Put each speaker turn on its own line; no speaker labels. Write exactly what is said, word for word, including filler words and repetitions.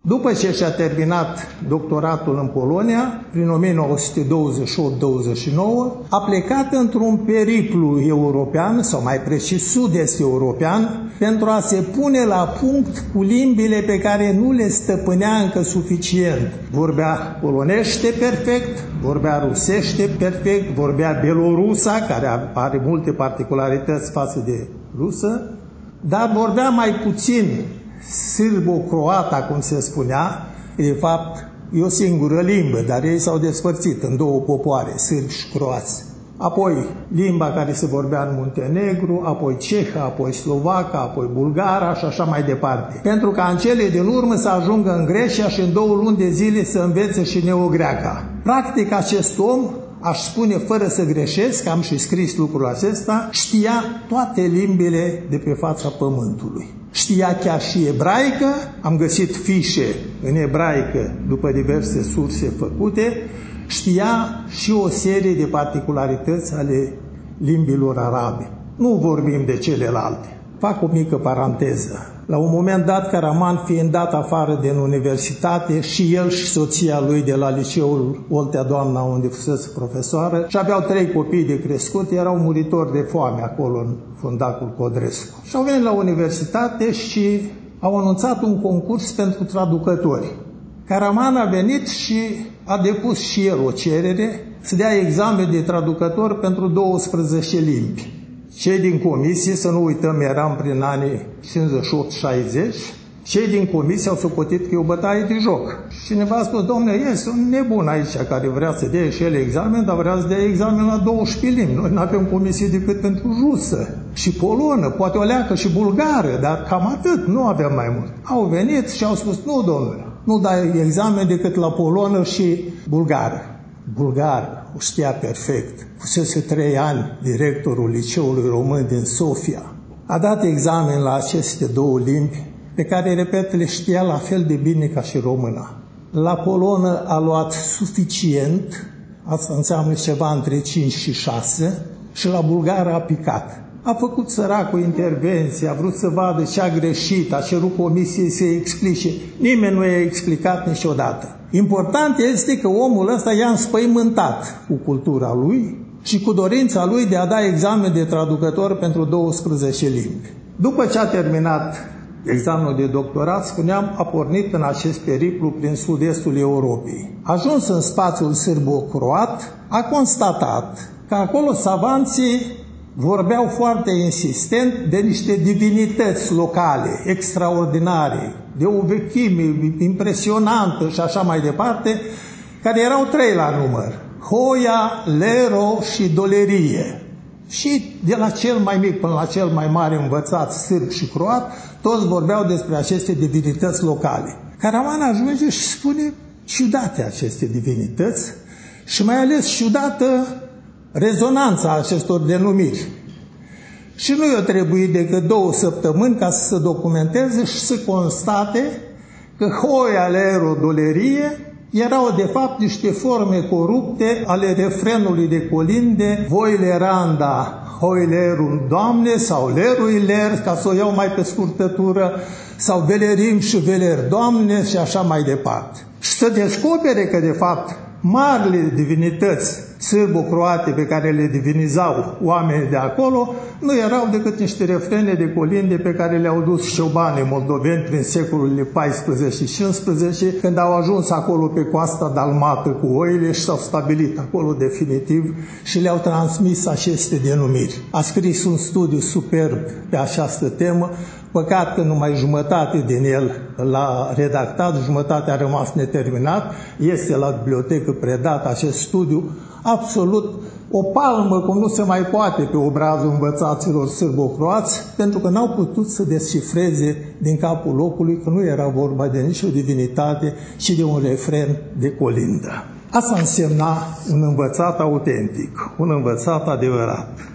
După ce și-a terminat doctoratul în Polonia, prin o mie nouă sute douăzeci și opt douăzeci și nouă, a plecat într-un periplu european, sau mai precis sud-est european, pentru a se pune la punct cu limbile pe care nu le stăpânea încă suficient. Vorbea polonește perfect, vorbea rusește perfect, vorbea belorusa, care are multe particularități față de rusă, dar vorbea mai puțin sârbo-croata, cum se spunea. De fapt, e o singură limbă, dar ei s-au despărțit în două popoare, sârbi și croați. Apoi limba care se vorbea în Muntenegru, apoi cehă, apoi slovaca, apoi bulgara și așa mai departe. Pentru ca în cele din urmă să ajungă în Grecia și în două luni de zile să învețe și neogreaca. Practic, acest om, aș spune fără să greșesc, am și scris lucrul acesta, știa toate limbile de pe fața pământului. Știa chiar și ebraică, am găsit fișe în ebraică după diverse surse făcute, știa și o serie de particularități ale limbilor arabe. Nu vorbim de celelalte. Fac o mică paranteză. La un moment dat, Caraman fiind dat afară din universitate, și el și soția lui de la liceul Oltea Doamna, unde fusese profesoară, și aveau trei copii de crescut, erau muritori de foame acolo în fundacul Codrescu. Și au venit la universitate și au anunțat un concurs pentru traducători. Caraman a venit și a depus și el o cerere să dea examen de traducător pentru douăsprezece limbi. Cei din comisie, să nu uităm, eram prin anii cincizeci și opt șaizeci, cei din comisie au socotit că e o bătaie de joc. Și cineva a spus, domnule, este un nebun aici care vrea să dea și el examen, dar vrea să dea examen la douăsprezece limbi. Noi nu avem comisie decât pentru rusă și polonă, poate o leacă și bulgară, dar cam atât, nu avem mai mult. Au venit și au spus, nu, domnule, nu dai examen decât la polonă și bulgară. Bulgară, o știa perfect. Fusese trei ani directorul Liceului Român din Sofia. A dat examen la aceste două limbi, pe care, repet, le știa la fel de bine ca și româna. La polonă a luat suficient, asta înseamnă ceva între cinci și șase, și la bulgară a picat. A făcut săracul intervenție, a vrut să vadă ce a greșit, a cerut comisiei să-i explice. Nimeni nu i-a explicat niciodată. Important este că omul ăsta i-a înspăimântat cu cultura lui și cu dorința lui de a da examen de traducător pentru douăsprezece limbi. După ce a terminat examenul de doctorat, spuneam, a pornit în acest periplu prin sud-estul Europei. Ajuns în spațiul sârbo-croat, a constatat că acolo savanții vorbeau foarte insistent de niște divinități locale, extraordinare, de o vechime impresionantă și așa mai departe, care erau trei la număr: Hoia, Lero și Dolerie. Și de la cel mai mic până la cel mai mare învățat sârb și croat, toți vorbeau despre aceste divinități locale. Caraman ajunge și spune ciudate aceste divinități și mai ales ciudată rezonanța acestor denumiri. Și nu i-a trebuit decât două săptămâni ca să se documenteze și să constate că Hoia, Lero, Dolerie erau de fapt niște forme corupte ale refrenului de colinde Voi leranda, hoi lerum Doamne, sau lerui ler, ca să o iau mai pe scurtătură, sau velerim și veler Doamne și așa mai departe. Și să descopere că de fapt marile divinități sârbo-croate pe care le divinizau oamenii de acolo nu erau decât niște refrene de colinde pe care le-au dus ciobanii moldoveni prin secolul paisprezece și cincisprezece, când au ajuns acolo pe coasta dalmată cu oile și s-au stabilit acolo definitiv și le-au transmis aceste denumiri. A scris un studiu superb pe această temă. Păcat că numai jumătate din el l-a redactat, jumătate a rămas neterminat. Este la bibliotecă predat acest studiu, absolut o palmă cum nu se mai poate pe obrazul învățaților sârbo-croați, pentru că n-au putut să descifreze din capul locului că nu era vorba de nicio divinitate, ci de un refren de colindă. Asta însemna un învățat autentic, un învățat adevărat.